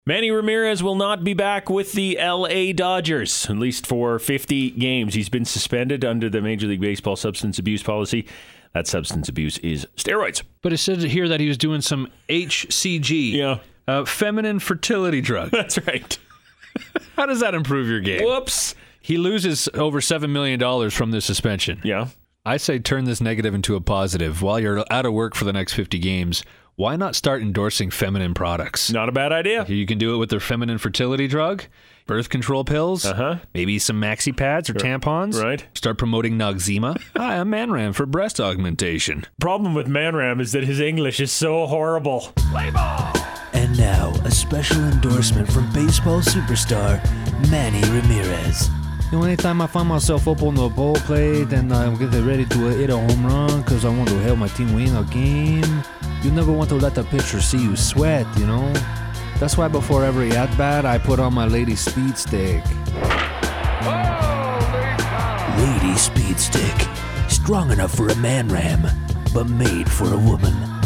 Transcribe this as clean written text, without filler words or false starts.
Manny Ramirez will not be back with the LA Dodgers, at least for 50 games. He's been suspended under the Major League Baseball substance abuse policy. That substance abuse is steroids. But it says here that he was doing some HCG, feminine fertility drug. That's right. How does that improve your game? Whoops. He loses over $7 million from this suspension. Yeah. I say turn this negative into a positive. While you're out of work for the next 50 games, why not start endorsing feminine products? Not a bad idea. You can do it with their feminine fertility drug, birth control pills, maybe some maxi pads or tampons. Right. Start promoting Noxzema. Hi, I'm Manram for breast augmentation. Problem with Manram is that his English is so horrible. Play ball! And now, a special endorsement from baseball superstar Manny Ramirez. Anytime I find myself up on the ball plate and I'm getting ready to hit a home run because I want to help my team win a game, you never want to let the pitcher see you sweat, you know? That's why before every at-bat, I put on my Lady Speed Stick. Lady Speed Stick. Strong enough for a man ram, but made for a woman.